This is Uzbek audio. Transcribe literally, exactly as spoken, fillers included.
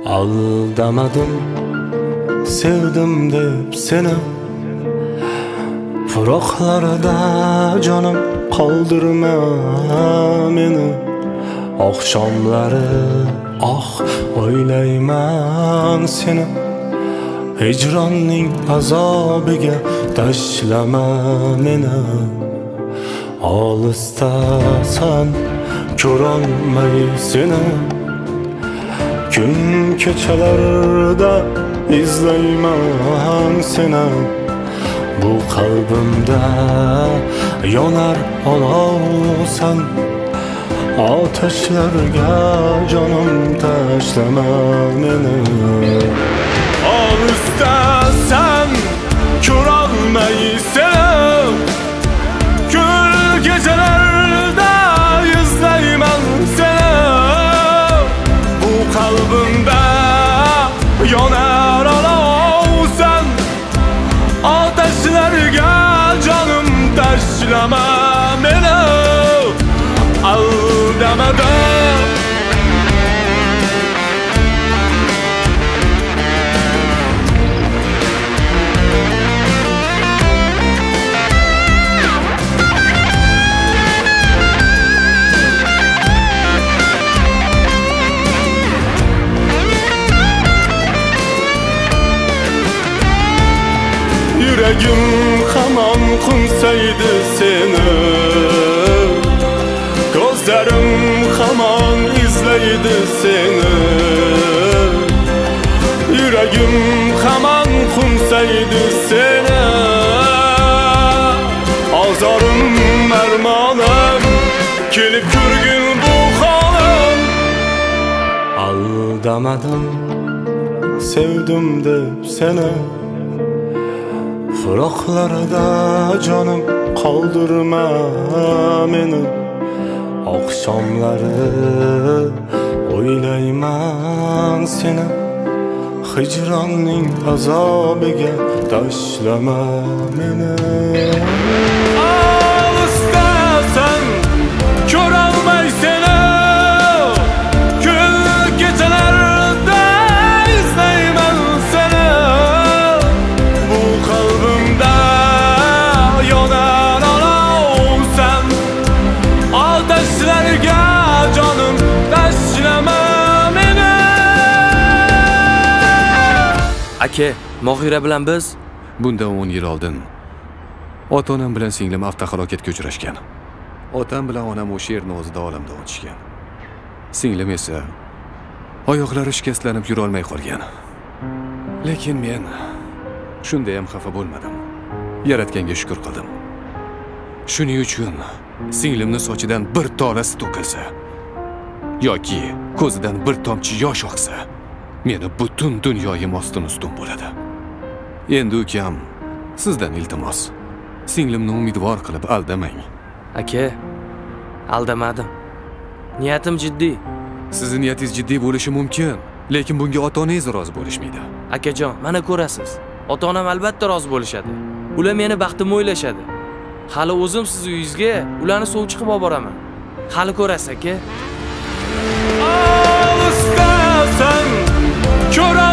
Aldamadım, sevdim deb seni. Fıroqlarda canım qoldirma meni. Oqshomlari ah o'ylayman seni. Hicronning azobiga tashlama meni. Olisdasan ko'rolmay seni. Kun kechalarda izlayman seni. Bu qalbimda yonar olovsan. Ateşlerga canım tashlama meni. Olisdasan ko'rolmay seni. Kun kechalarda izlayman seni. Bu qalbimda yonar olovsan. Ateşlerga canım tashlama meni. Aldamadım. Yüreğim hamon qumsaydi seni. Gözlerim hamon izlaydi seni. Yüreğim hamon qumsaydi seni. Azarım armonim kelib ko'rgin bu holim. Aldamadım, sevdim deb seni. Fıroqlarda canım qoldirma meni. Oqshomlari o'ylayman seni. Hicronning azobiga tashlama meni. Olisdasan ko'rolmay seni. Kun kechalarda izlayman seni. Bu qalbimda yonar olovsan. Ateşlerga canım tashlama meni. Aka, Mohira bilan biz bundan o'n yil oldin ota-onam bilan singlim avtohalokatga uchrashgan. Otam bilan onam o'sha yerni o'zida olamdan o'tishgan. Singlim esa oyoqlari shikastlanib yura olmay qolgan. Lekin men shunda ham xafa bo'lmadim. Yaratganga shukr qildim. Shuning uchun singlimning sochidan bir tolasi to'kilsa yoki ko'zidan bir tomchi yosh oqsa, meni butun dunyoyim ostin ustun bo'ladi. Endi ukam, sizdan iltimos, singlimni umidvor qilib aldamang. aka, aldamadim. Niyatim jiddiy. Sizning niyatingiz jiddiy bo'lishi mumkin, lekin bunga ota-onangiz rozi bo'lishmaydi. Akajon, mana ko'rasiz. Ota-onam albatta rozi bo'lishadi. Ular meni baxtimni o'ylashadi. Hali o'zim siz uyingizga ularni sovchi qilib olib boraman. Hali ko'rasiz aka. Olisdasan ko'ra